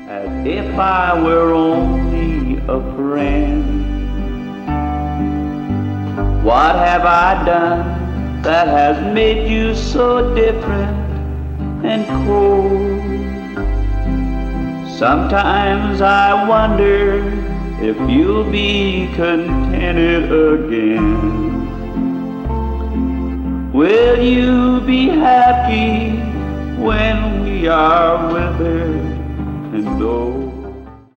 as if I were only a friend. What have I done that has made you so different and cold? Sometimes I wonder if you'll be contented again. Will you be happy when we are withered and old?